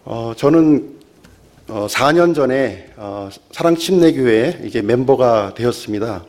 저는 4년 전에 사랑침례교회 이제 멤버가 되었습니다.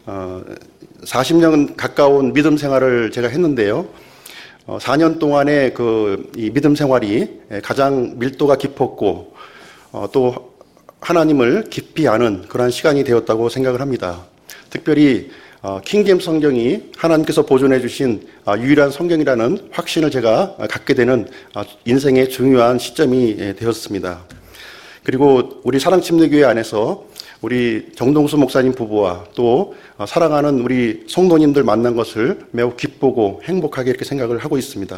40년 가까운 믿음 생활을 제가 했는데요. 4년 동안의 이 믿음 생활이 가장 밀도가 깊었고 또 하나님을 깊이 아는 그러한 시간이 되었다고 생각을 합니다. 특별히 킹제임스 성경이 하나님께서 보존해 주신 유일한 성경이라는 확신을 제가 갖게 되는 인생의 중요한 시점이 되었습니다. 그리고 우리 사랑침례교회 안에서 우리 정동수 목사님 부부와 또 사랑하는 우리 성도님들 만난 것을 매우 기쁘고 행복하게 이렇게 생각을 하고 있습니다.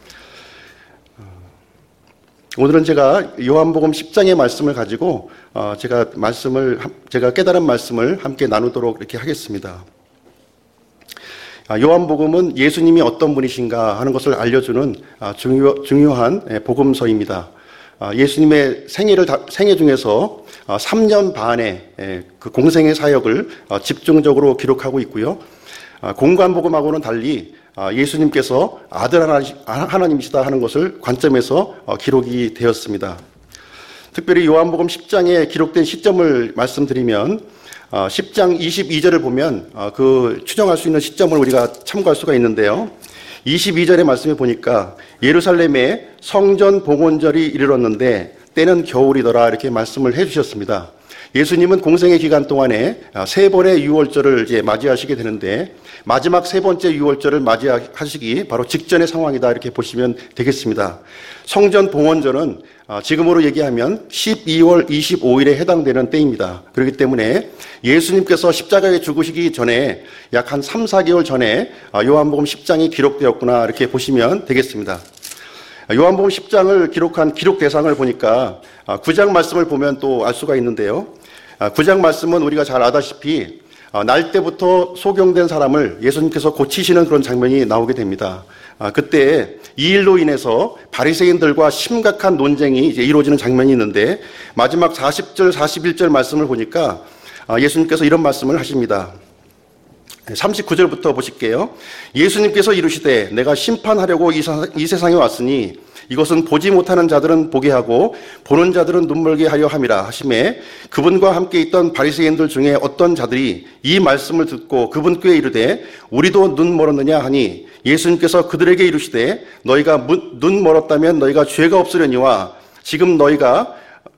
오늘은 제가 요한복음 10장의 말씀을 가지고 제가 깨달은 말씀을 함께 나누도록 이렇게 하겠습니다. 요한복음은 예수님이 어떤 분이신가 하는 것을 알려주는 중요한 복음서입니다. 예수님의 생애 중에서 3년 반의 그 공생의 사역을 집중적으로 기록하고 있고요. 공관복음하고는 달리 예수님께서 아들 하나님이시다 하는 것을 관점에서 기록이 되었습니다. 특별히 요한복음 10장에 기록된 시점을 말씀드리면 10장 22절을 보면 그 추정할 수 있는 시점을 우리가 참고할 수가 있는데요. 22절의 말씀에 보니까 예루살렘에 성전 봉헌절이 이르렀는데 때는 겨울이더라 이렇게 말씀을 해주셨습니다. 예수님은 공생의 기간 동안에 3번의 유월절을 이제 맞이하시게 되는데 마지막 3번째 유월절을 맞이하시기 바로 직전의 상황이다 이렇게 보시면 되겠습니다. 성전 봉헌절은 지금으로 얘기하면 12월 25일에 해당되는 때입니다. 그렇기 때문에 예수님께서 십자가에 죽으시기 전에 약 한 3, 4개월 전에 요한복음 10장이 기록되었구나 이렇게 보시면 되겠습니다. 요한복음 10장을 기록한 기록 대상을 보니까 9장 말씀을 보면 또 알 수가 있는데요. 9장 말씀은 우리가 잘 아다시피 날 때부터 소경된 사람을 예수님께서 고치시는 그런 장면이 나오게 됩니다. 그때 이 일로 인해서 바리새인들과 심각한 논쟁이 이제 이루어지는 장면이 있는데 마지막 40절, 41절 말씀을 보니까 예수님께서 이런 말씀을 하십니다. 39절부터 보실게요. 예수님께서 이르시되 내가 심판하려고 이 세상에 왔으니 이것은 보지 못하는 자들은 보게 하고 보는 자들은 눈멀게 하려 함이라 하시매 그분과 함께 있던 바리새인들 중에 어떤 자들이 이 말씀을 듣고 그분 께 이르되 우리도 눈 멀었느냐 하니 예수님께서 그들에게 이르시되 너희가 눈 멀었다면 너희가 죄가 없으려니와 지금 너희가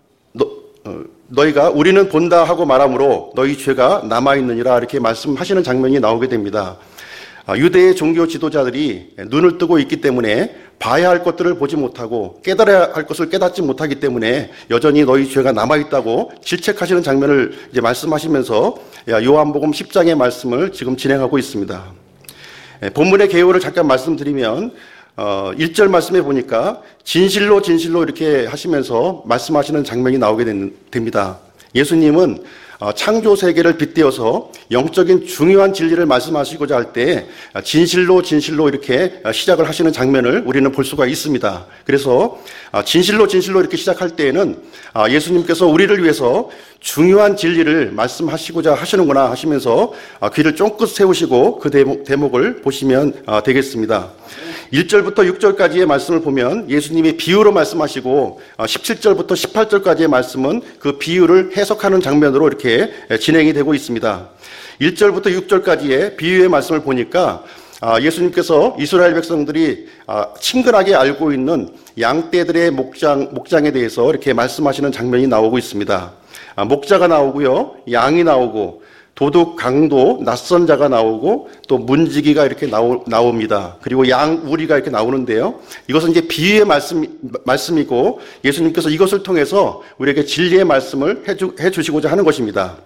우리는 본다 하고 말하므로 너희 죄가 남아있느니라 이렇게 말씀하시는 장면이 나오게 됩니다. 유대의 종교 지도자들이 눈을 뜨고 있기 때문에 봐야 할 것들을 보지 못하고 깨달아야 할 것을 깨닫지 못하기 때문에 여전히 너희 죄가 남아있다고 질책하시는 장면을 이제 말씀하시면서 요한복음 10장의 말씀을 지금 진행하고 있습니다. 본문의 개요를 잠깐 말씀드리면 1절 말씀에 보니까 진실로 진실로 이렇게 하시면서 말씀하시는 장면이 나오게 됩니다. 예수님은 창조 세계를 빗대어서 영적인 중요한 진리를 말씀하시고자 할 때 진실로 진실로 이렇게 시작을 하시는 장면을 우리는 볼 수가 있습니다. 그래서 진실로 진실로 이렇게 시작할 때에는 예수님께서 우리를 위해서 중요한 진리를 말씀하시고자 하시는구나 하시면서 귀를 쫑긋 세우시고 그 대목을 보시면 되겠습니다. 1절부터 6절까지의 말씀을 보면 예수님이 비유로 말씀하시고 17절부터 18절까지의 말씀은 그 비유를 해석하는 장면으로 이렇게 진행이 되고 있습니다. 1절부터 6절까지의 비유의 말씀을 보니까 예수님께서 이스라엘 백성들이 친근하게 알고 있는 양떼들의 목장에 대해서 이렇게 말씀하시는 장면이 나오고 있습니다. 목자가 나오고요, 양이 나오고 도둑, 강도, 낯선 자가 나오고 또 문지기가 이렇게 나옵니다. 그리고 양우리가 이렇게 나오는데요. 이것은 이제 비유의 말씀이고 예수님께서 이것을 통해서 우리에게 진리의 말씀을 해주시고자 하는 것입니다.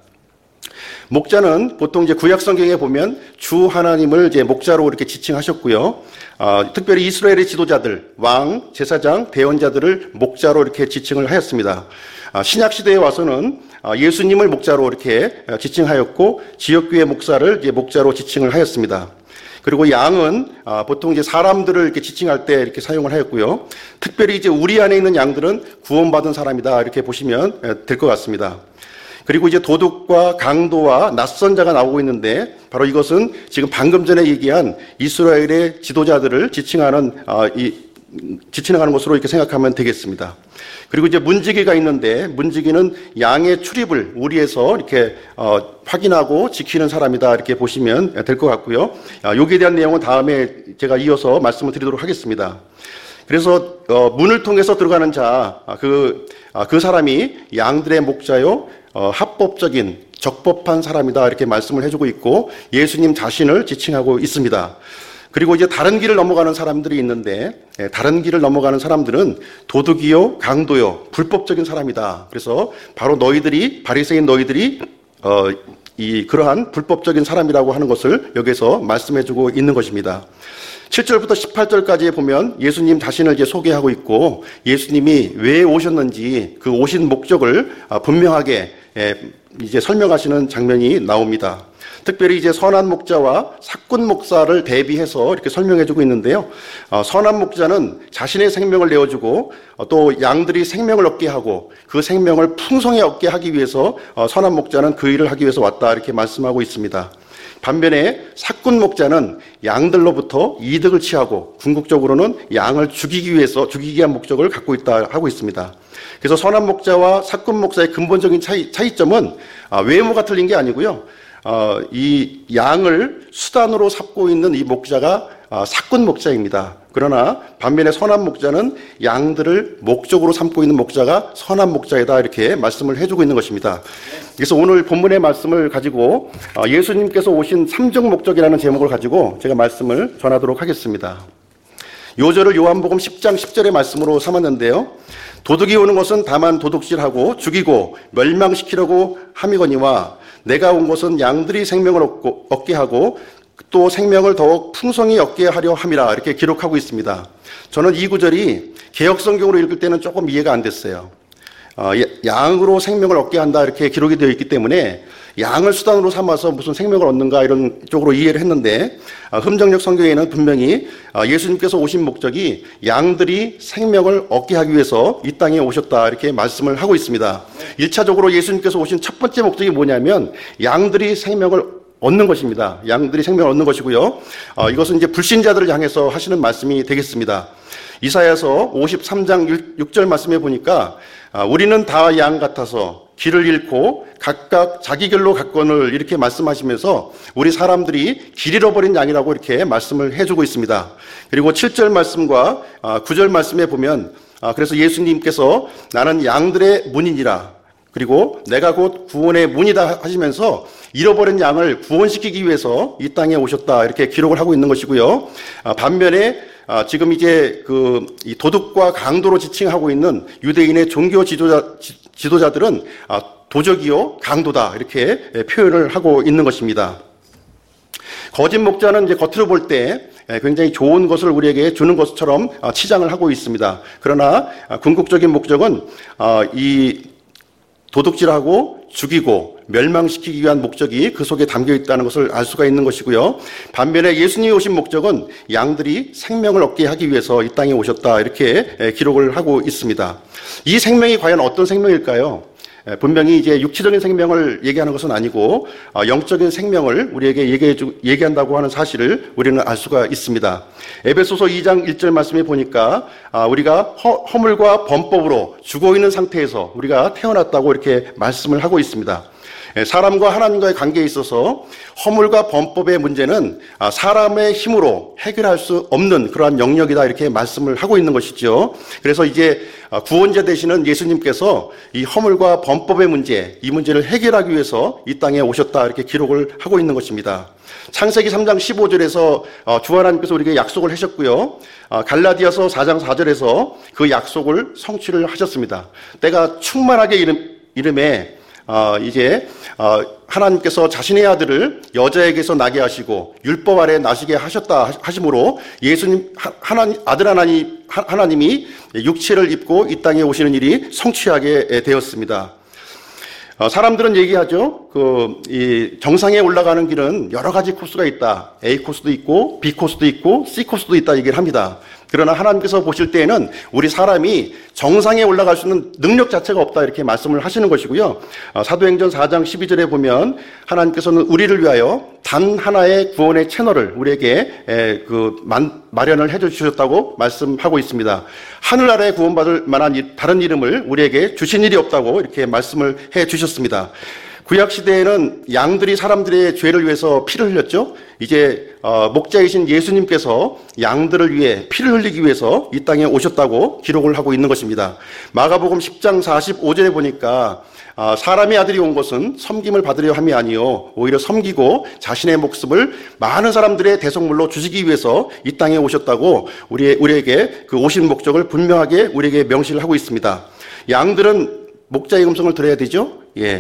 목자는 보통 이제 구약 성경에 보면 주 하나님을 이제 목자로 이렇게 지칭하셨고요. 특별히 이스라엘의 지도자들, 왕, 제사장, 대언자들을 목자로 이렇게 지칭을 하였습니다. 신약 시대에 와서는 예수님을 목자로 이렇게 지칭하였고 지역교회 목사를 이제 목자로 지칭을 하였습니다. 그리고 양은 보통 이제 사람들을 이렇게 지칭할 때 이렇게 사용을 하였고요. 특별히 이제 우리 안에 있는 양들은 구원받은 사람이다 이렇게 보시면 될 것 같습니다. 그리고 이제 도둑과 강도와 낯선 자가 나오고 있는데 바로 이것은 지금 방금 전에 얘기한 이스라엘의 지도자들을 지칭하는 지나가는 것으로 이렇게 생각하면 되겠습니다. 그리고 이제 문지기가 있는데 문지기는 양의 출입을 우리에서 이렇게 확인하고 지키는 사람이다 이렇게 보시면 될 것 같고요. 여기에 대한 내용은 다음에 제가 이어서 말씀을 드리도록 하겠습니다. 그래서 문을 통해서 들어가는 자, 그 사람이 양들의 목자요, 합법적인 적법한 사람이다 이렇게 말씀을 해주고 있고 예수님 자신을 지칭하고 있습니다. 그리고 이제 다른 길을 넘어가는 사람들이 있는데 다른 길을 넘어가는 사람들은 도둑이요, 강도요, 불법적인 사람이다. 그래서 바로 너희들이 바리새인 너희들이 그러한 불법적인 사람이라고 하는 것을 여기서 말씀해주고 있는 것입니다. 7절부터 18절까지에 보면 예수님 자신을 이제 소개하고 있고 예수님이 왜 오셨는지 그 오신 목적을 분명하게 이제 설명하시는 장면이 나옵니다. 특별히 이제 선한 목자와 삭군 목사를 대비해서 이렇게 설명해주고 있는데요. 선한 목자는 자신의 생명을 내어주고 또 양들이 생명을 얻게 하고 그 생명을 풍성히 얻게 하기 위해서 선한 목자는 그 일을 하기 위해서 왔다 이렇게 말씀하고 있습니다. 반면에 삭군 목자는 양들로부터 이득을 취하고 궁극적으로는 양을 죽이기 위한 목적을 갖고 있다 하고 있습니다. 그래서 선한 목자와 삭군 목사의 근본적인 차이점은 외모가 틀린 게 아니고요. 이 양을 수단으로 삼고 있는 이 목자가 삭군 목자입니다. 그러나 반면에 선한 목자는 양들을 목적으로 삼고 있는 목자가 선한 목자이다 이렇게 말씀을 해주고 있는 것입니다. 그래서 오늘 본문의 말씀을 가지고 예수님께서 오신 삼중 목적이라는 제목을 가지고 제가 말씀을 전하도록 하겠습니다. 요절을 요한복음 10장 10절의 말씀으로 삼았는데요. 도둑이 오는 것은 다만 도둑질하고 죽이고 멸망시키려고 함이거니와 내가 온 것은 양들이 생명을 얻게 하고 또 생명을 더욱 풍성히 얻게 하려 함이라 이렇게 기록하고 있습니다. 저는 이 구절이 개역성경으로 읽을 때는 조금 이해가 안 됐어요. 양으로 생명을 얻게 한다 이렇게 기록이 되어 있기 때문에 양을 수단으로 삼아서 무슨 생명을 얻는가 이런 쪽으로 이해를 했는데 흠정역 성경에는 분명히 예수님께서 오신 목적이 양들이 생명을 얻게 하기 위해서 이 땅에 오셨다 이렇게 말씀을 하고 있습니다. 1차적으로 예수님께서 오신 첫 번째 목적이 뭐냐면 양들이 생명을 얻는 것입니다. 양들이 생명을 얻는 것이고요. 이것은 이제 불신자들을 향해서 하시는 말씀이 되겠습니다. 이사야서 53장 6절 말씀해 보니까 우리는 다 양 같아서 길을 잃고 각각 자기 길로 갔거늘 이렇게 말씀하시면서 우리 사람들이 길 잃어버린 양이라고 이렇게 말씀을 해주고 있습니다. 그리고 7절 말씀과 9절 말씀에 보면 그래서 예수님께서 나는 양들의 문이니라 그리고 내가 곧 구원의 문이다 하시면서 잃어버린 양을 구원시키기 위해서 이 땅에 오셨다 이렇게 기록을 하고 있는 것이고요. 반면에 지금 이제 이 도둑과 강도로 지칭하고 있는 유대인의 종교 지도자들은 도적이요 강도다 이렇게 표현을 하고 있는 것입니다. 거짓 목자는 이제 겉으로 볼 때 굉장히 좋은 것을 우리에게 주는 것처럼 치장을 하고 있습니다. 그러나 궁극적인 목적은 이 도둑질하고 죽이고 멸망시키기 위한 목적이 그 속에 담겨 있다는 것을 알 수가 있는 것이고요. 반면에 예수님이 오신 목적은 양들이 생명을 얻게 하기 위해서 이 땅에 오셨다 이렇게 기록을 하고 있습니다. 이 생명이 과연 어떤 생명일까요? 분명히 이제 육체적인 생명을 얘기하는 것은 아니고 영적인 생명을 우리에게 얘기한다고 하는 사실을 우리는 알 수가 있습니다. 에베소서 2장 1절 말씀에 보니까 우리가 허물과 범법으로 죽어있는 상태에서 우리가 태어났다고 이렇게 말씀을 하고 있습니다. 사람과 하나님과의 관계에 있어서 허물과 범법의 문제는 사람의 힘으로 해결할 수 없는 그러한 영역이다 이렇게 말씀을 하고 있는 것이죠. 그래서 이제 구원자 되시는 예수님께서 이 허물과 범법의 문제, 이 문제를 해결하기 위해서 이 땅에 오셨다 이렇게 기록을 하고 있는 것입니다. 창세기 3장 15절에서 주 하나님께서 우리에게 약속을 하셨고요. 갈라디아서 4장 4절에서 그 약속을 성취를 하셨습니다. 때가 충만하게 이름에 이제 하나님께서 자신의 아들을 여자에게서 나게 하시고 율법 아래 나시게 하셨다 하심으로 예수님 아들 하나님이 육체를 입고 이 땅에 오시는 일이 성취하게 되었습니다. 사람들은 얘기하죠. 이 정상에 올라가는 길은 여러 가지 코스가 있다. A 코스도 있고 B 코스도 있고 C 코스도 있다 얘기를 합니다. 그러나 하나님께서 보실 때에는 우리 사람이 정상에 올라갈 수 있는 능력 자체가 없다 이렇게 말씀을 하시는 것이고요. 사도행전 4장 12절에 보면 하나님께서는 우리를 위하여 단 하나의 구원의 채널을 우리에게 마련을 해주셨다고 말씀하고 있습니다. 하늘 아래 구원받을 만한 다른 이름을 우리에게 주신 일이 없다고 이렇게 말씀을 해 주셨습니다. 구약 시대에는 양들이 사람들의 죄를 위해서 피를 흘렸죠. 이제 목자이신 예수님께서 양들을 위해 피를 흘리기 위해서 이 땅에 오셨다고 기록을 하고 있는 것입니다. 마가복음 10장 45절에 보니까 사람의 아들이 온 것은 섬김을 받으려 함이 아니요 오히려 섬기고 자신의 목숨을 많은 사람들의 대속물로 주시기 위해서 이 땅에 오셨다고 우리에게 그 오신 목적을 분명하게 우리에게 명시를 하고 있습니다. 양들은 목자의 음성을 들어야 되죠.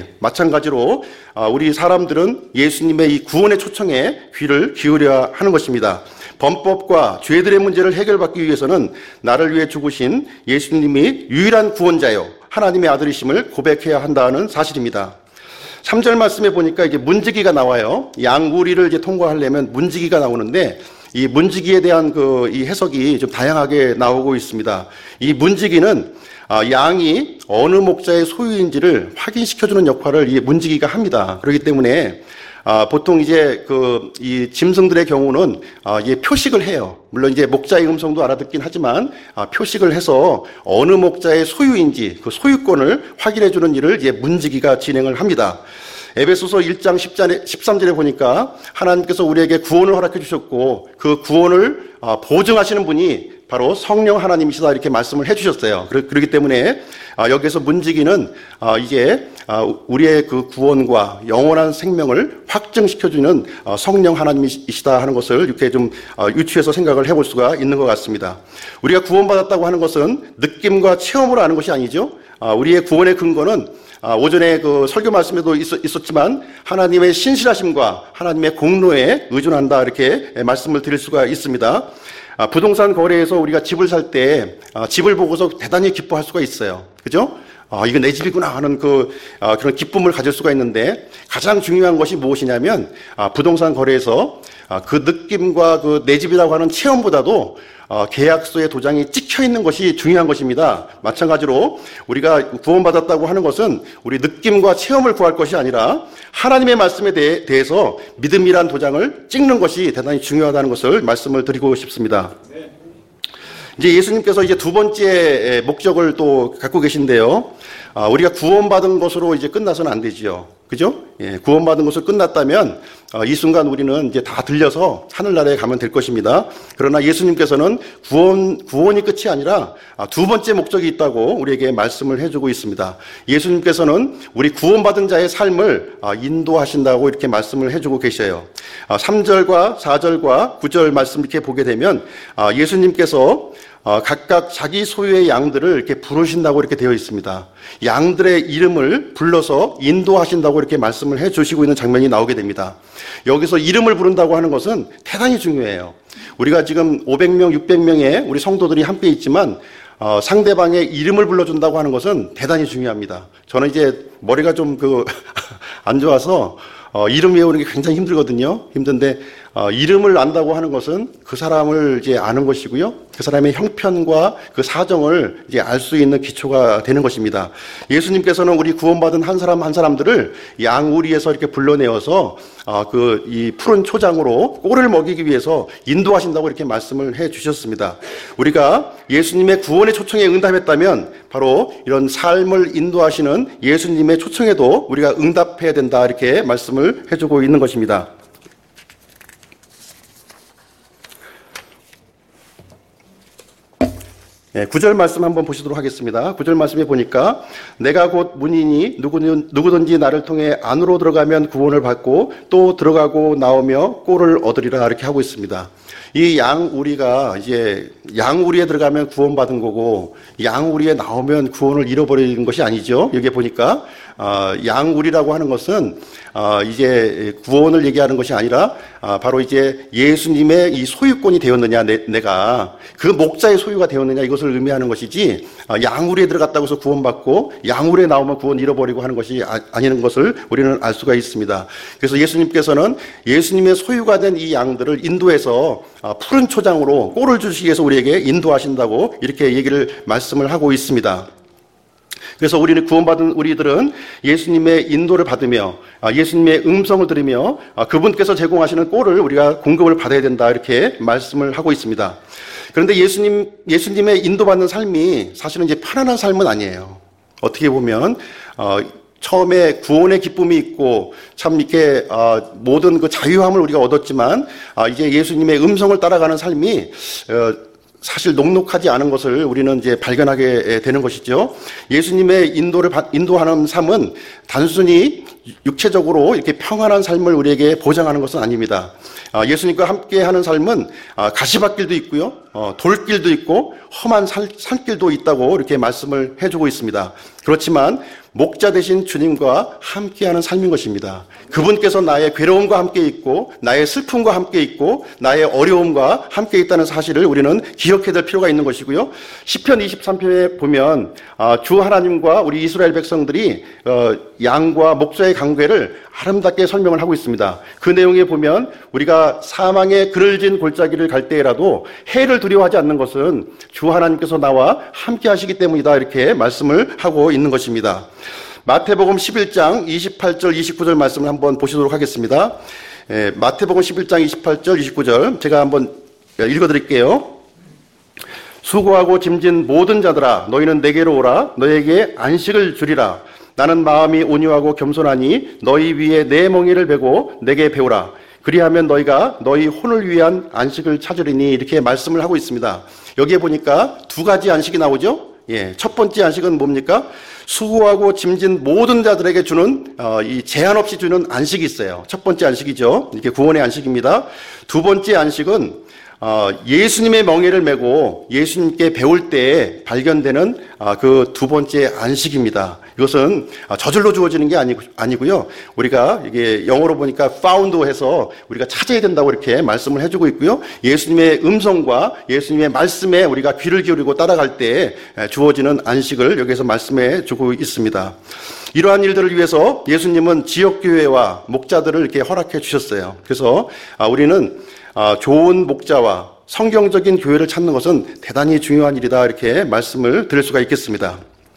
마찬가지로 우리 사람들은 예수님의 이 구원의 초청에 귀를 기울여야 하는 것입니다. 범법과 죄들의 문제를 해결받기 위해서는 나를 위해 죽으신 예수님이 유일한 구원자요 하나님의 아들이심을 고백해야 한다는 사실입니다. 3절 말씀에 보니까 이게 문지기가 나와요. 양우리를 이제 통과하려면 문지기가 나오는데 이 문지기에 대한 이 해석이 좀 다양하게 나오고 있습니다. 이 문지기는 양이 어느 목자의 소유인지를 확인시켜주는 역할을 이 문지기가 합니다. 그렇기 때문에 보통 이제 이 짐승들의 경우는 이게 표식을 해요. 물론 이제 목자의 음성도 알아듣긴 하지만 표식을 해서 어느 목자의 소유인지 그 소유권을 확인해주는 일을 이제 문지기가 진행을 합니다. 에베소서 1장 13절에 보니까 하나님께서 우리에게 구원을 허락해 주셨고 그 구원을 보증하시는 분이 바로 성령 하나님이시다 이렇게 말씀을 해 주셨어요. 그렇기 때문에 여기에서 문지기는 이게 우리의 그 구원과 영원한 생명을 확증시켜주는 성령 하나님이시다 하는 것을 이렇게 좀 유추해서 생각을 해볼 수가 있는 것 같습니다. 우리가 구원받았다고 하는 것은 느낌과 체험으로 아는 것이 아니죠. 우리의 구원의 근거는 오전에 그 설교 말씀에도 있었지만 하나님의 신실하심과 하나님의 공로에 의존한다 이렇게 말씀을 드릴 수가 있습니다. 부동산 거래에서 우리가 집을 살 때 집을 보고서 대단히 기뻐할 수가 있어요. 그죠? 이거 내 집이구나 하는 그런 기쁨을 가질 수가 있는데 가장 중요한 것이 무엇이냐면 부동산 거래에서 그 느낌과 그 내 집이라고 하는 체험보다도 계약서에 도장이 찍혀 있는 것이 중요한 것입니다. 마찬가지로 우리가 구원받았다고 하는 것은 우리 느낌과 체험을 구할 것이 아니라 하나님의 말씀에 대해서 믿음이란 도장을 찍는 것이 대단히 중요하다는 것을 말씀을 드리고 싶습니다. 이제 예수님께서 이제 두 번째 목적을 또 갖고 계신데요. 우리가 구원받은 것으로 이제 끝나서는 안 되지요. 그죠? 구원받은 것으로 끝났다면 이 순간 우리는 이제 다 들려서 하늘나라에 가면 될 것입니다. 그러나 예수님께서는 구원이 끝이 아니라 두 번째 목적이 있다고 우리에게 말씀을 해주고 있습니다. 예수님께서는 우리 구원받은 자의 삶을 인도하신다고 이렇게 말씀을 해주고 계셔요. 3절과 4절과 9절 말씀 이렇게 보게 되면 예수님께서 각각 자기 소유의 양들을 이렇게 부르신다고 이렇게 되어 있습니다. 양들의 이름을 불러서 인도하신다고 이렇게 말씀을 해 주시고 있는 장면이 나오게 됩니다. 여기서 이름을 부른다고 하는 것은 대단히 중요해요. 우리가 지금 500명, 600명의 우리 성도들이 함께 있지만 상대방의 이름을 불러준다고 하는 것은 대단히 중요합니다. 저는 이제 머리가 좀 안 좋아서 이름 외우는 게 굉장히 힘들거든요. 힘든데 이름을 안다고 하는 것은 그 사람을 이제 아는 것이고요. 그 사람의 형편과 그 사정을 이제 알 수 있는 기초가 되는 것입니다. 예수님께서는 우리 구원받은 한 사람 한 사람들을 양우리에서 이렇게 불러내어서 이 푸른 초장으로 꼴을 먹이기 위해서 인도하신다고 이렇게 말씀을 해 주셨습니다. 우리가 예수님의 구원의 초청에 응답했다면 바로 이런 삶을 인도하시는 예수님의 초청에도 우리가 응답해야 된다 이렇게 말씀을 해주고 있는 것입니다. 9절 말씀 한번 보시도록 하겠습니다. 9절 말씀에 보니까 내가 곧 문이니 누구든지 나를 통해 안으로 들어가면 구원을 받고 또 들어가고 나오며 꼴을 얻으리라 이렇게 하고 있습니다. 이 양우리가 이제 양우리에 들어가면 구원받은 거고 양우리에 나오면 구원을 잃어버리는 것이 아니죠. 여기 보니까 양우리라고 하는 것은 이제 구원을 얘기하는 것이 아니라 바로 이제 예수님의 이 소유권이 되었느냐, 내가 그 목자의 소유가 되었느냐, 이것을 의미하는 것이지, 양우리에 들어갔다고 해서 구원받고 양우리에 나오면 구원 잃어버리고 하는 것이 아니는 것을 우리는 알 수가 있습니다. 그래서 예수님께서는 예수님의 소유가 된 이 양들을 인도해서 푸른 초장으로 꼴을 주시기 위해서 우리에게 인도하신다고 이렇게 말씀을 하고 있습니다. 그래서 우리는 구원받은 우리들은 예수님의 인도를 받으며 예수님의 음성을 들으며 그분께서 제공하시는 꼴을 우리가 공급을 받아야 된다, 이렇게 말씀을 하고 있습니다. 그런데 예수님의 인도받는 삶이 사실은 이제 편안한 삶은 아니에요. 어떻게 보면 처음에 구원의 기쁨이 있고 참 이렇게 모든 그 자유함을 우리가 얻었지만 이제 예수님의 음성을 따라가는 삶이 사실 녹록하지 않은 것을 우리는 이제 발견하게 되는 것이죠. 예수님의 인도하는 삶은 단순히 육체적으로 이렇게 평안한 삶을 우리에게 보장하는 것은 아닙니다. 예수님과 함께 하는 삶은 가시밭길도 있고요, 돌길도 있고 험한 산길도 있다고 이렇게 말씀을 해주고 있습니다. 그렇지만 목자 되신 주님과 함께하는 삶인 것입니다. 그분께서 나의 괴로움과 함께 있고 나의 슬픔과 함께 있고 나의 어려움과 함께 있다는 사실을 우리는 기억해야 될 필요가 있는 것이고요. 시편 23편에 보면 주 하나님과 우리 이스라엘 백성들이 양과 목자의 관계를 아름답게 설명을 하고 있습니다. 그 내용에 보면 우리가 사망의 그늘진 골짜기를 갈 때라도 해를 두려워하지 않는 것은 주 하나님께서 나와 함께 하시기 때문이다, 이렇게 말씀을 하고 있는 것입니다. 마태복음 11장 28절 29절 말씀을 한번 보시도록 하겠습니다. 마태복음 11장 28절 29절 제가 한번 읽어드릴게요. 수고하고 짐진 모든 자들아, 너희는 내게로 오라. 너희에게 안식을 주리라. 나는 마음이 온유하고 겸손하니 너희 위에 내 멍에를 베고 내게 배우라. 그리하면 너희가 너희 혼을 위한 안식을 찾으리니, 이렇게 말씀을 하고 있습니다. 여기에 보니까 두 가지 안식이 나오죠. 첫 번째 안식은 뭡니까? 수고하고 짐진 모든 자들에게 주는 이 제한 없이 주는 안식이 있어요. 첫 번째 안식이죠. 이게 구원의 안식입니다. 두 번째 안식은 예수님의 멍에를 메고 예수님께 배울 때 발견되는 그 두 번째 안식입니다. 이것은 저절로 주어지는 게 아니고요. 우리가 이게 영어로 보니까 found 해서 우리가 찾아야 된다고 이렇게 말씀을 해주고 있고요. 예수님의 음성과 예수님의 말씀에 우리가 귀를 기울이고 따라갈 때 주어지는 안식을 여기서 말씀해 주고 있습니다. 이러한 일들을 위해서 예수님은 지역교회와 목자들을 이렇게 허락해 주셨어요. 그래서 우리는 좋은 목자와 성경적인 교회를 찾는 것은 대단히 중요한 일이다, 이렇게 말씀을 드릴 수가 있겠습니다.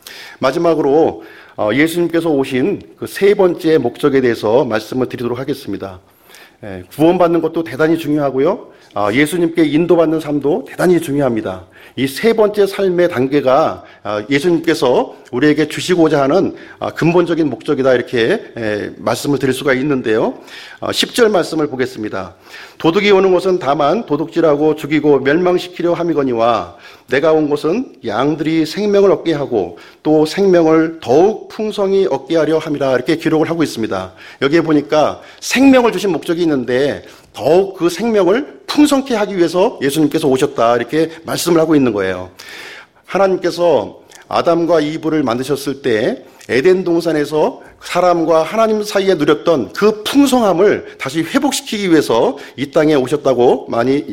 마지막으로 예수님께서 오신 그 세 번째 목적에 대해서 말씀을 드리도록 하겠습니다. 구원받는 것도 대단히 중요하고요, 예수님께 인도받는 삶도 대단히 중요합니다. 이 세 번째 삶의 단계가 예수님께서 우리에게 주시고자 하는 근본적인 목적이다, 이렇게 말씀을 드릴 수가 있는데요. 10절 말씀을 보겠습니다. 도둑이 오는 것은 다만 도둑질하고 죽이고 멸망시키려 함이거니와 내가 온 것은 양들이 생명을 얻게 하고 또 생명을 더욱 풍성히 얻게 하려 함이라, 이렇게 기록을 하고 있습니다. 여기에 보니까 생명을 주신 목적이 있는데 더욱 그 생명을 풍성케 하기 위해서 예수님께서 오셨다, 이렇게 말씀을 하고 있는 거예요. 하나님께서 아담과 이브를 만드셨을 때 에덴 동산에서 사람과 하나님 사이에 누렸던 그 풍성함을 다시 회복시키기 위해서 이 땅에 오셨다고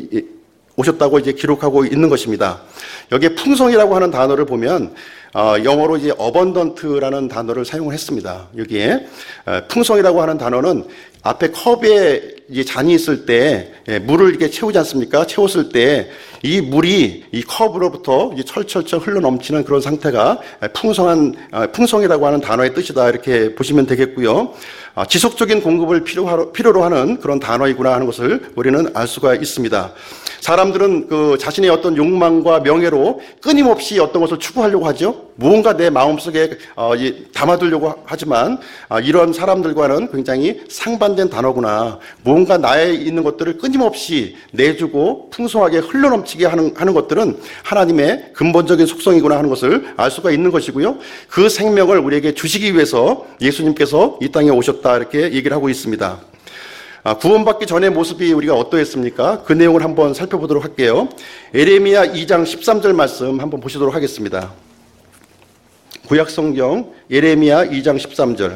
이제 기록하고 있는 것입니다. 여기에 풍성이라고 하는 단어를 보면 영어로 이제 abundant라는 단어를 사용을 했습니다. 여기에 풍성이라고 하는 단어는 앞에 컵에 이제 잔이 있을 때 물을 이렇게 채우지 않습니까? 채웠을 때 이 물이 이 컵으로부터 이제 철철철 흘러 넘치는 그런 상태가 풍성이라고 하는 단어의 뜻이다, 이렇게 보시면 되겠고요. 지속적인 공급을 필요로 하는 그런 단어이구나 하는 것을 우리는 알 수가 있습니다. 사람들은 그 자신의 어떤 욕망과 명예로 끊임없이 어떤 것을 추구하려고 하죠. 무언가 내 마음속에 담아두려고 하지만 이런 사람들과는 굉장히 상반된 단어구나. 무언가 나에 있는 것들을 끊임없이 내주고 풍성하게 흘러넘치게 하는 것들은 하나님의 근본적인 속성이구나 하는 것을 알 수가 있는 것이고요. 그 생명을 우리에게 주시기 위해서 예수님께서 이 땅에 오셨다, 이렇게 얘기를 하고 있습니다. 구원받기 전의 모습이 우리가 어떠했습니까? 그 내용을 한번 살펴보도록 할게요. 에레미야 2장 13절 말씀 한번 보시도록 하겠습니다. 구약성경 예레미야 2장 13절.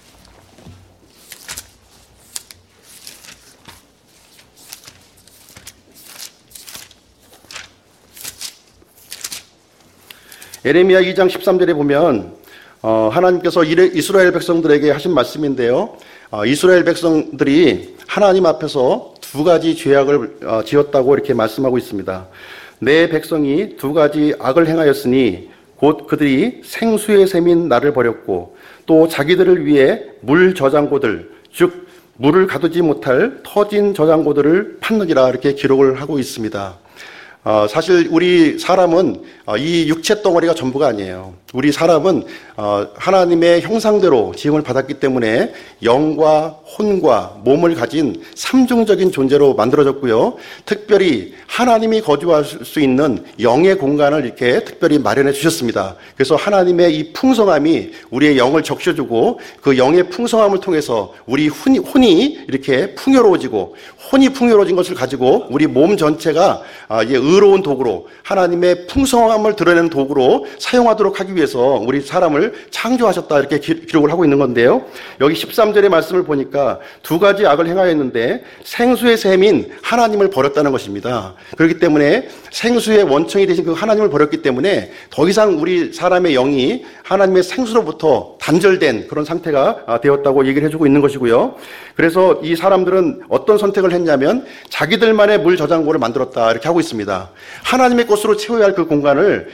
예레미야 2장 13절에 보면 하나님께서 이스라엘 백성들에게 하신 말씀인데요. 이스라엘 백성들이 하나님 앞에서 두 가지 죄악을 지었다고 이렇게 말씀하고 있습니다. 내 백성이 두 가지 악을 행하였으니 곧 그들이 생수의 샘인 나를 버렸고 또 자기들을 위해 물 저장고들 즉 물을 가두지 못할 터진 저장고들을 팠느니라 이렇게 기록을 하고 있습니다. 사실 우리 사람은 이 육체 덩어리가 전부가 아니에요. 우리 사람은 하나님의 형상대로 지음을 받았기 때문에 영과 혼과 몸을 가진 삼중적인 존재로 만들어졌고요. 특별히 하나님이 거주할 수 있는 영의 공간을 이렇게 특별히 마련해 주셨습니다. 그래서 하나님의 이 풍성함이 우리의 영을 적셔주고 그 영의 풍성함을 통해서 우리 혼이 이렇게 풍요로워지고 혼이 풍요로워진 것을 가지고 우리 몸 전체가 이제 의로운 도구로 하나님의 풍성함을 드러내는 도구로 사용하도록 하기 위해서 우리 사람을 창조하셨다 이렇게 기록을 하고 있는 건데요. 여기 13절의 말씀을 보니까 두 가지 악을 행하였는데 생수의 샘인 하나님을 버렸다는 것입니다. 그렇기 때문에 생수의 원천이 되신 그 하나님을 버렸기 때문에 더 이상 우리 사람의 영이 하나님의 생수로부터 단절된 그런 상태가 되었다고 얘기를 해주고 있는 것이고요. 그래서 이 사람들은 어떤 선택을 했냐면 자기들만의 물 저장고를 만들었다 이렇게 하고 있습니다. 하나님의 것으로 채워야 할 그 공간을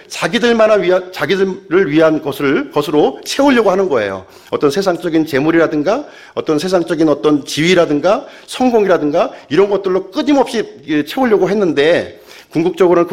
자기들을 위한 것으로 채우려고 하는 거예요. 어떤 세상적인 재물이라든가 어떤 세상적인 어떤 지위라든가 성공이라든가 이런 것들로 끊임없이 채우려고 했는데 궁극적으로는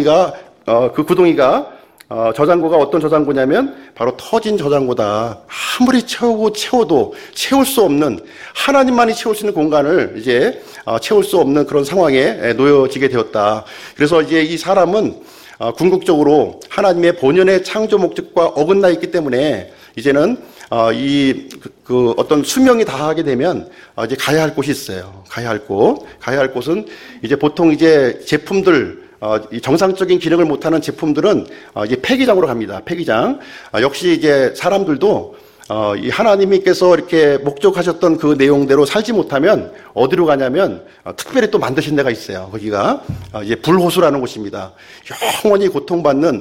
그 구덩이가 저장고가 어떤 저장고냐면 바로 터진 저장고다. 아무리 채워도 채울 수 없는 하나님만이 채울 수 있는 공간을 이제 채울 수 없는 그런 상황에 놓여지게 되었다. 그래서 이제 이 사람은 궁극적으로 하나님의 본연의 창조 목적과 어긋나 있기 때문에 이제는 어떤 수명이 다하게 되면 이제 가야 할 곳이 있어요. 가야 할 곳은 이제 보통 이제 제품들 이 정상적인 기능을 못하는 제품들은 이제 폐기장으로 갑니다. 폐기장. 역시 이제 사람들도 이 하나님께서 이렇게 목적하셨던 그 내용대로 살지 못하면 어디로 가냐면 특별히 또 만드신 데가 있어요. 거기가 이제 불호수라는 곳입니다. 영원히 고통받는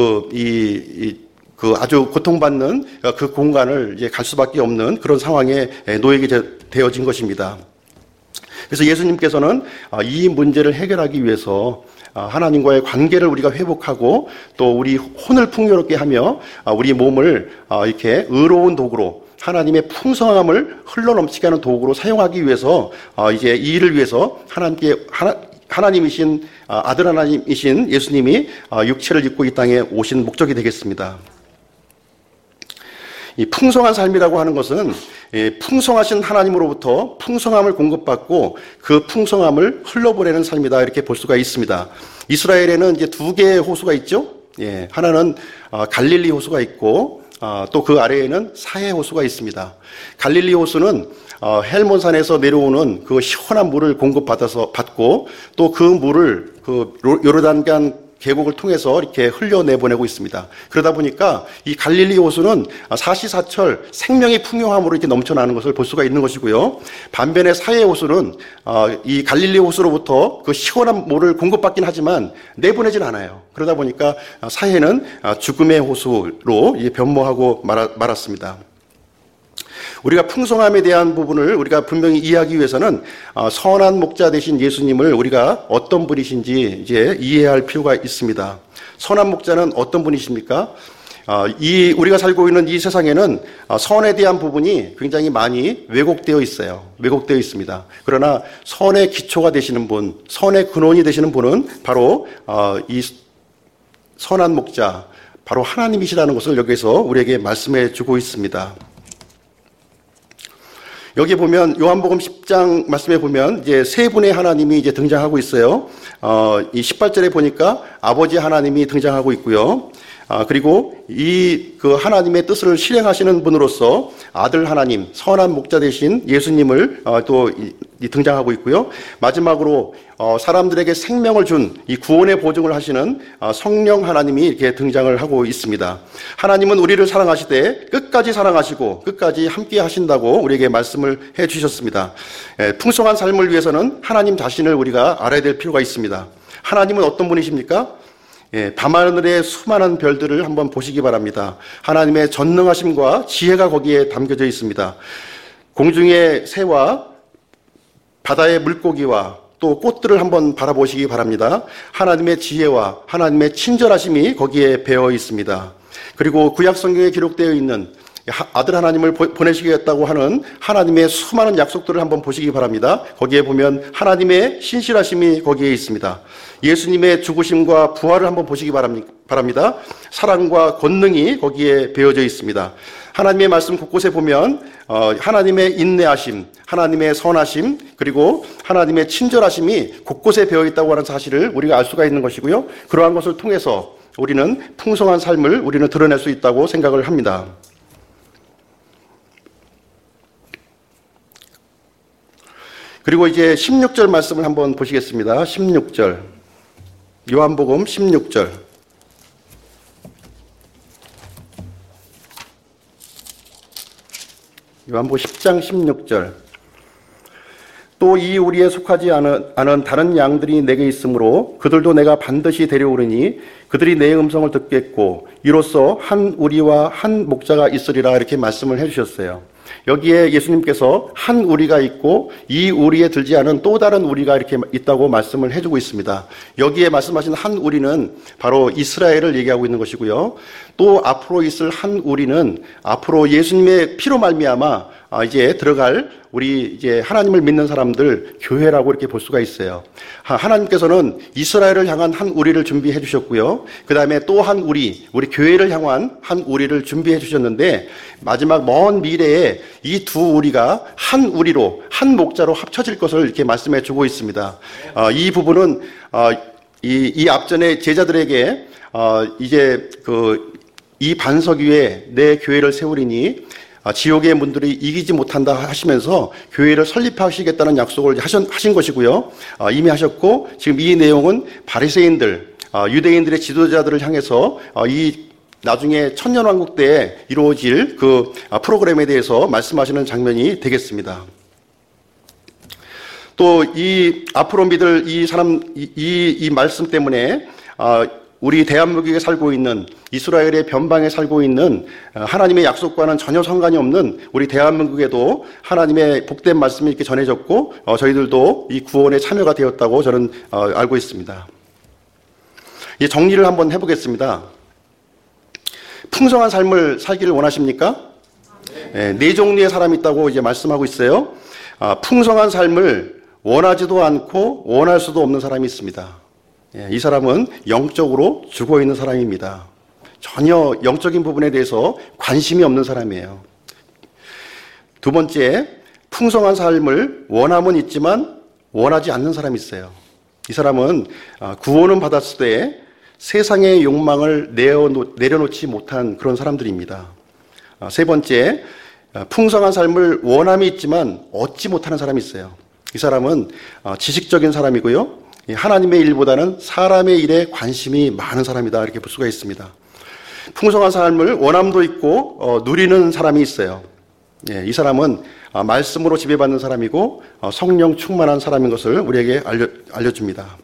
아주 고통받는 그 공간을 이제 갈 수밖에 없는 그런 상황에 놓이게 되어진 것입니다. 그래서 예수님께서는 이 문제를 해결하기 위해서 하나님과의 관계를 우리가 회복하고 또 우리 혼을 풍요롭게 하며 우리 몸을 이렇게 의로운 도구로 하나님의 풍성함을 흘러넘치게 하는 도구로 사용하기 위해서 이제 이 일을 위해서 하나님이신 아들 하나님이신 예수님이 육체를 입고 이 땅에 오신 목적이 되겠습니다. 이 풍성한 삶이라고 하는 것은 풍성하신 하나님으로부터 풍성함을 공급받고 그 풍성함을 흘러보내는 삶이다 이렇게 볼 수가 있습니다. 이스라엘에는 이제 두 개의 호수가 있죠. 하나는 갈릴리 호수가 있고 또 그 아래에는 사해 호수가 있습니다. 갈릴리 호수는 헬몬산에서 내려오는 그 시원한 물을 받고 또 그 물을 그 요르단강 계곡을 통해서 이렇게 흘려내보내고 있습니다. 그러다 보니까 이 갈릴리 호수는 사시사철 생명의 풍요함으로 이렇게 넘쳐나는 것을 볼 수가 있는 것이고요. 반면에 사해 호수는 이 갈릴리 호수로부터 그 시원한 물을 공급받긴 하지만 내보내진 않아요. 그러다 보니까 사해는 죽음의 호수로 변모하고 말았습니다. 우리가 풍성함에 대한 부분을 우리가 분명히 이해하기 위해서는 선한 목자 되신 예수님을 우리가 어떤 분이신지 이제 이해해야 할 필요가 있습니다. 선한 목자는 어떤 분이십니까? 우리가 살고 있는 이 세상에는 선에 대한 부분이 굉장히 많이 왜곡되어 있어요. 왜곡되어 있습니다. 그러나 선의 기초가 되시는 분, 선의 근원이 되시는 분은 바로 이 선한 목자, 바로 하나님이시라는 것을 여기서 우리에게 말씀해 주고 있습니다. 여기 보면 요한복음 10장 말씀에 보면 이제 세 분의 하나님이 이제 등장하고 있어요. 이 18절에 보니까 아버지 하나님이 등장하고 있고요. 그리고 그 하나님의 뜻을 실행하시는 분으로서 아들 하나님, 선한 목자 되신 예수님을 또 등장하고 있고요. 마지막으로 사람들에게 생명을 준 이 구원의 보증을 하시는 성령 하나님이 이렇게 등장을 하고 있습니다. 하나님은 우리를 사랑하시되 끝까지 사랑하시고 끝까지 함께 하신다고 우리에게 말씀을 해 주셨습니다. 풍성한 삶을 위해서는 하나님 자신을 우리가 알아야 될 필요가 있습니다. 하나님은 어떤 분이십니까? 밤하늘의 수많은 별들을 한번 보시기 바랍니다. 하나님의 전능하심과 지혜가 거기에 담겨져 있습니다. 공중의 새와 바다의 물고기와 또 꽃들을 한번 바라보시기 바랍니다. 하나님의 지혜와 하나님의 친절하심이 거기에 배어 있습니다. 그리고 구약 성경에 기록되어 있는 아들 하나님을 보내시겠다고 하는 하나님의 수많은 약속들을 한번 보시기 바랍니다. 거기에 보면 하나님의 신실하심이 거기에 있습니다. 예수님의 죽으심과 부활을 한번 보시기 바랍니다. 사랑과 권능이 거기에 배어져 있습니다. 하나님의 말씀 곳곳에 보면 하나님의 인내하심, 하나님의 선하심, 그리고 하나님의 친절하심이 곳곳에 배어 있다고 하는 사실을 우리가 알 수가 있는 것이고요. 그러한 것을 통해서 우리는 풍성한 삶을 우리는 드러낼 수 있다고 생각을 합니다. 그리고 이제 16절 말씀을 한번 보시겠습니다. 16절. 요한복음 16절. 요한복음 10장 16절. 또 이 우리에 속하지 않은 다른 양들이 내게 있으므로 그들도 내가 반드시 데려오르니 그들이 내 음성을 듣겠고 이로써 한 우리와 한 목자가 있으리라 이렇게 말씀을 해주셨어요. 여기에 예수님께서 한 우리가 있고 이 우리에 들지 않은 또 다른 우리가 이렇게 있다고 말씀을 해주고 있습니다. 여기에 말씀하신 한 우리는 바로 이스라엘을 얘기하고 있는 것이고요. 또 앞으로 있을 한 우리는 앞으로 예수님의 피로 말미암아 이제 들어갈 우리 이제 하나님을 믿는 사람들 교회라고 이렇게 볼 수가 있어요. 하나님께서는 이스라엘을 향한 한 우리를 준비해 주셨고요. 그 다음에 또 한 우리 교회를 향한 한 우리를 준비해 주셨는데 마지막 먼 미래에 이 두 우리가 한 우리로 한 목자로 합쳐질 것을 이렇게 말씀해 주고 있습니다. 이 부분은 이 앞전에 제자들에게 이제 이 반석 위에 내 교회를 세우리니 지옥의 문들이 이기지 못한다 하시면서 교회를 설립하시겠다는 약속을 하신 것이고요. 이미 하셨고 지금 이 내용은 바리새인들, 유대인들의 지도자들을 향해서 이 나중에 천년왕국 때 이루어질 그 프로그램에 대해서 말씀하시는 장면이 되겠습니다. 또 이 앞으로 믿을 이 말씀 때문에 우리 대한민국에 살고 있는 이스라엘의 변방에 살고 있는 하나님의 약속과는 전혀 상관이 없는 우리 대한민국에도 하나님의 복된 말씀이 이렇게 전해졌고 저희들도 이 구원에 참여가 되었다고 저는 알고 있습니다. 이 정리를 한번 해보겠습니다. 풍성한 삶을 살기를 원하십니까? 네 종류의 사람이 있다고 이제 말씀하고 있어요. 풍성한 삶을 원하지도 않고 원할 수도 없는 사람이 있습니다. 이 사람은 영적으로 죽어 있는 사람입니다. 전혀 영적인 부분에 대해서 관심이 없는 사람이에요. 두 번째, 풍성한 삶을 원함은 있지만 원하지 않는 사람이 있어요. 이 사람은 구원은 받았을 때 세상의 욕망을 내려놓지 못한 그런 사람들입니다. 세 번째, 풍성한 삶을 원함이 있지만 얻지 못하는 사람이 있어요. 이 사람은 지식적인 사람이고요. 하나님의 일보다는 사람의 일에 관심이 많은 사람이다 이렇게 볼 수가 있습니다. 풍성한 삶을 원함도 있고 누리는 사람이 있어요. 이 사람은 말씀으로 지배받는 사람이고 성령 충만한 사람인 것을 우리에게 알려줍니다.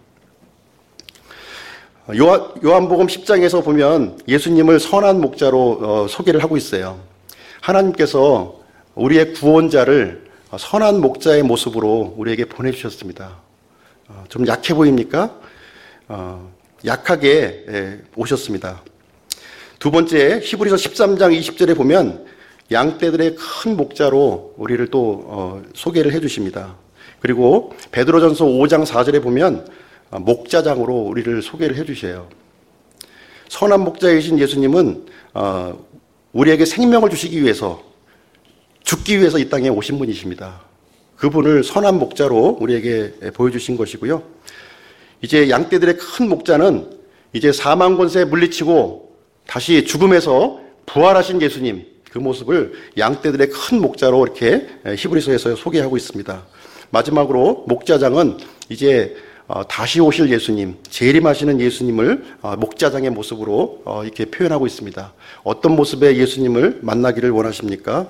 요한복음 10장에서 보면 예수님을 선한 목자로 소개를 하고 있어요. 하나님께서 우리의 구원자를 선한 목자의 모습으로 우리에게 보내주셨습니다. 좀 약해 보입니까? 약하게 오셨습니다. 두 번째, 히브리서 13장 20절에 보면 양떼들의 큰 목자로 우리를 또 소개를 해주십니다. 그리고 베드로전서 5장 4절에 보면 목자장으로 우리를 소개를 해주셔요. 선한 목자이신 예수님은 우리에게 생명을 주시기 위해서 죽기 위해서 이 땅에 오신 분이십니다. 그분을 선한 목자로 우리에게 보여주신 것이고요. 이제 양떼들의 큰 목자는 이제 사망 권세 물리치고 다시 죽음에서 부활하신 예수님, 그 모습을 양떼들의 큰 목자로 이렇게 히브리서에서 소개하고 있습니다. 마지막으로 목자장은 이제 다시 오실 예수님, 재림하시는 예수님을 목자장의 모습으로 이렇게 표현하고 있습니다. 어떤 모습의 예수님을 만나기를 원하십니까?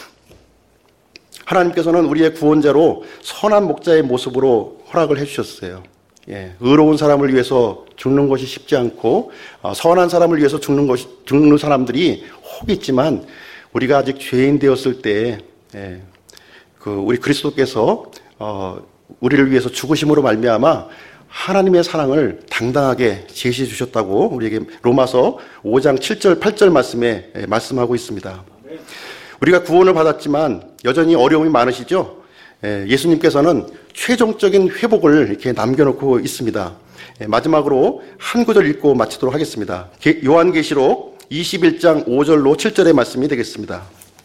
하나님께서는 우리의 구원자로 선한 목자의 모습으로 허락을 해주셨어요. 의로운 사람을 위해서 죽는 것이 쉽지 않고 선한 사람을 위해서 죽는 사람들이 혹 있지만 우리가 아직 죄인 되었을 때 우리 그리스도께서 우리를 위해서 죽으심으로 말미암아 하나님의 사랑을 당당하게 제시해 주셨다고 우리에게 로마서 5장 7절 8절 말씀에 말씀하고 있습니다. 우리가 구원을 받았지만 여전히 어려움이 많으시죠? 예수님께서는 최종적인 회복을 이렇게 남겨놓고 있습니다. 마지막으로 한 구절 읽고 마치도록 하겠습니다. 요한계시록 21장 5절로 7절의 말씀이 되겠습니다.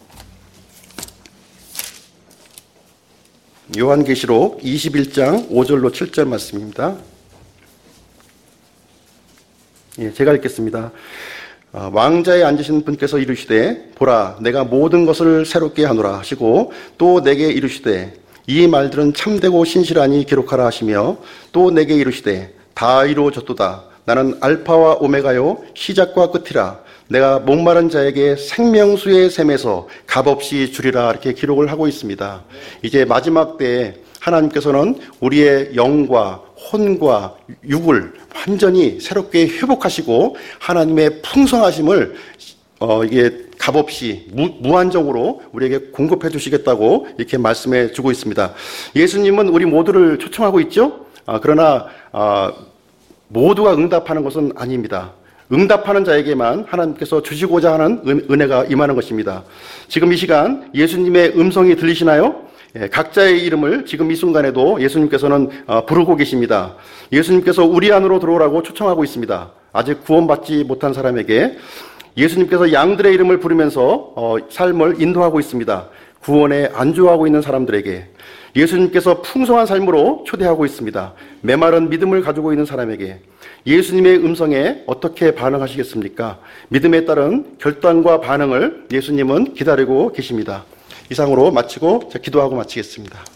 요한계시록 21장 5절로 7절 말씀입니다. 제가 읽겠습니다. 왕자에 앉으신 분께서 이르시되 보라 내가 모든 것을 새롭게 하노라 하시고 또 내게 이르시되 이 말들은 참되고 신실하니 기록하라 하시며 또 내게 이르시되 다 이루어졌도다 나는 알파와 오메가요 시작과 끝이라 내가 목마른 자에게 생명수의 샘에서 값없이 주리라 이렇게 기록을 하고 있습니다. 이제 마지막 때에 하나님께서는 우리의 영과 혼과 육을 완전히 새롭게 회복하시고 하나님의 풍성하심을 이게 값없이 무한정으로 우리에게 공급해 주시겠다고 이렇게 말씀해 주고 있습니다. 예수님은 우리 모두를 초청하고 있죠. 그러나 모두가 응답하는 것은 아닙니다. 응답하는 자에게만 하나님께서 주시고자 하는 은혜가 임하는 것입니다. 지금 이 시간 예수님의 음성이 들리시나요? 각자의 이름을 지금 이 순간에도 예수님께서는 부르고 계십니다. 예수님께서 우리 안으로 들어오라고 초청하고 있습니다. 아직 구원받지 못한 사람에게 예수님께서 양들의 이름을 부르면서 삶을 인도하고 있습니다. 구원에 안주하고 있는 사람들에게 예수님께서 풍성한 삶으로 초대하고 있습니다. 메마른 믿음을 가지고 있는 사람에게 예수님의 음성에 어떻게 반응하시겠습니까? 믿음에 따른 결단과 반응을 예수님은 기다리고 계십니다. 이상으로 마치고 기도하고 마치겠습니다.